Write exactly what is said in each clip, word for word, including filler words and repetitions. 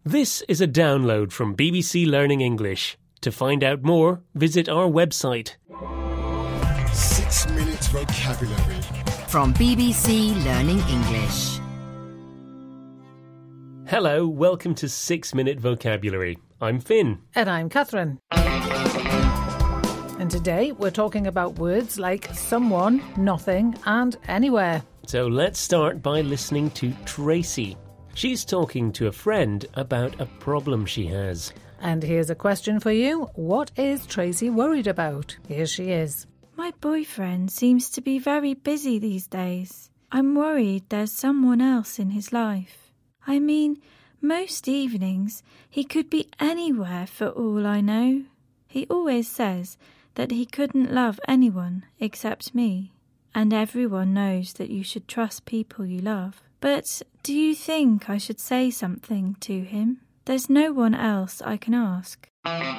This is a download from B B C Learning English. To find out more, visit our website. Six Minute Vocabulary from B B C Learning English. Hello, welcome to Six Minute Vocabulary. I'm Finn. And I'm Catherine. And today we're talking about words like someone, nothing and anywhere. So let's start by listening to Tracy. She's talking to a friend about a problem she has. And here's a question for you. What is Tracy worried about? Here she is. My boyfriend seems to be very busy these days. I'm worried there's someone else in his life. I mean, most evenings he could be anywhere for all I know. He always says that he couldn't love anyone except me. And everyone knows that you should trust people you love. But do you think I should say something to him? There's no one else I can ask.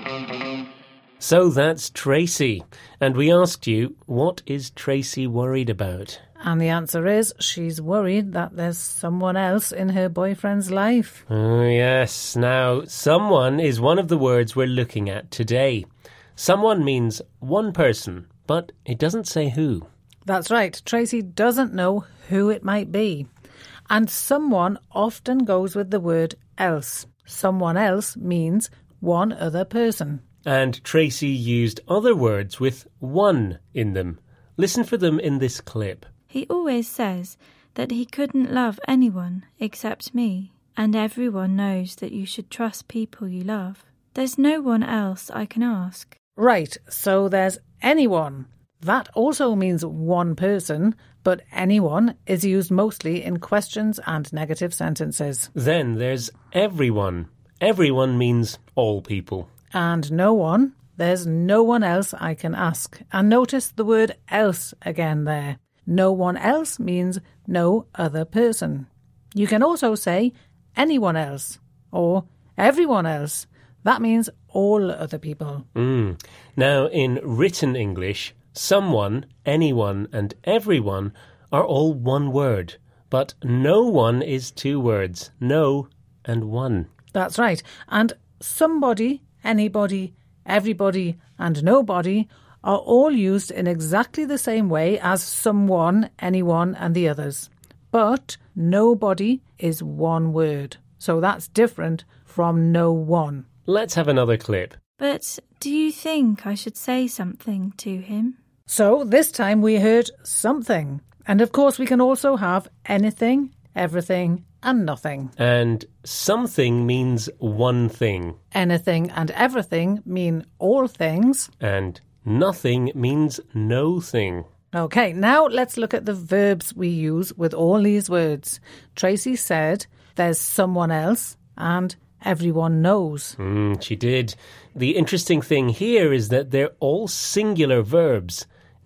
So that's Tracy. And we asked you, what is Tracy worried about? And the answer is she's worried that there's someone else in her boyfriend's life. Oh, yes. Now, someone is one of the words we're looking at today. Someone means one person, but it doesn't say who. That's right. Tracy doesn't know who it might be. And someone often goes with the word else. Someone else means one other person. And Tracy used other words with one in them. Listen for them in this clip. He always says that he couldn't love anyone except me. And everyone knows that you should trust people you love. There's no one else I can ask. Right, so there's anyone. That also means one person, but anyone is used mostly in questions and negative sentences. Then there's everyone. Everyone means all people. And no one, there's no one else I can ask. And notice the word else again there. No one else means no other person. You can also say anyone else or everyone else. That means all other people. Mm. Now, in written English, someone, anyone and everyone are all one word, but no one is two words, no and one. That's right. And somebody, anybody, everybody and nobody are all used in exactly the same way as someone, anyone and the others. But nobody is one word. So that's different from no one. Let's have another clip. But do you think I should say something to him? So this time we heard something. And of course we can also have anything, everything and nothing. And something means one thing. Anything and everything mean all things. And nothing means no thing. Okay, now let's look at the verbs we use with all these words. Tracy said there's someone else and everyone knows. Mm, she did. The interesting thing here is that they're all singular verbs.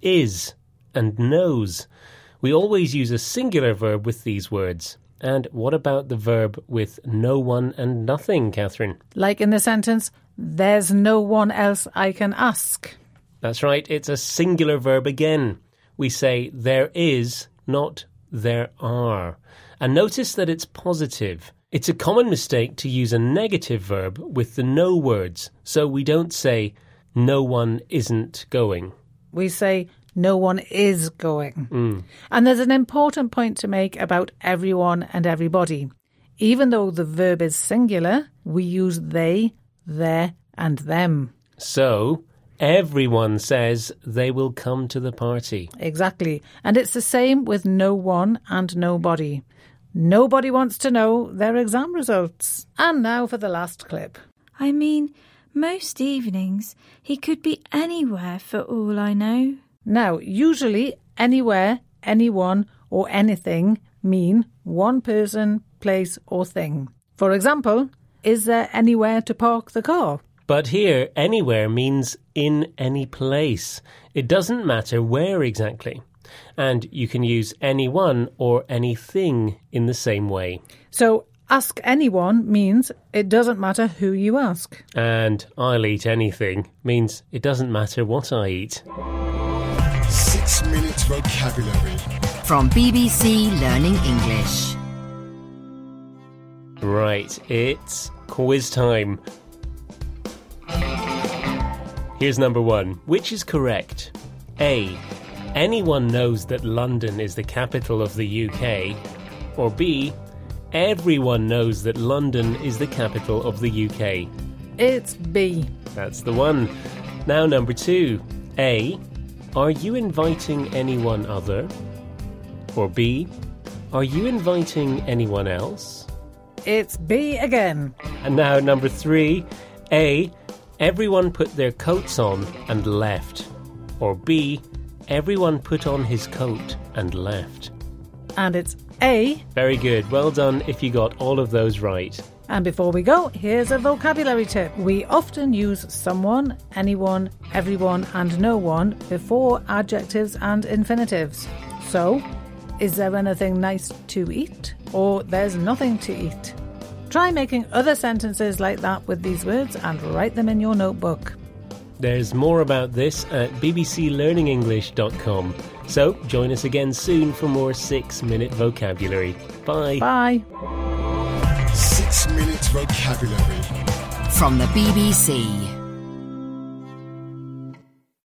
Is and knows. We always use a singular verb with these words. And what about the verb with no one and nothing, Catherine? Like in the sentence, there's no one else I can ask. That's right, it's a singular verb again. We say there is, not there are. And notice that it's positive. It's a common mistake to use a negative verb with the no words, so we don't say no one isn't going. We say no one is going. Mm. And there's an important point to make about everyone and everybody. Even though the verb is singular, we use they, their and them. So everyone says they will come to the party. Exactly. And it's the same with no one and nobody. Nobody wants to know their exam results. And now for the last clip. I mean, most evenings he could be anywhere for all I know. Now, usually anywhere, anyone or anything mean one person, place or thing. For example, is there anywhere to park the car? But here, anywhere means in any place. It doesn't matter where exactly. And you can use anyone or anything in the same way. So, ask anyone means it doesn't matter who you ask. And I'll eat anything means it doesn't matter what I eat. Six Minute Vocabulary from B B C Learning English. Right, it's quiz time. Here's number one. Which is correct? A. Anyone knows that London is the capital of the U K. Or B. Everyone knows that London is the capital of the U K. It's B. That's the one. Now number two. A. Are you inviting anyone other? Or B. Are you inviting anyone else? It's B again. And now number three. A. Everyone put their coats on and left. Or B. Everyone put on his coat and left. And it's A. Very good. Well done if you got all of those right. And before we go, here's a vocabulary tip. We often use someone, anyone, everyone and no one before adjectives and infinitives. So, is there anything nice to eat? Or there's nothing to eat? Try making other sentences like that with these words and write them in your notebook. There's more about this at b b c learning english dot com. So join us again soon for more six minute vocabulary. Bye. Bye. Six minute vocabulary. From the B B C.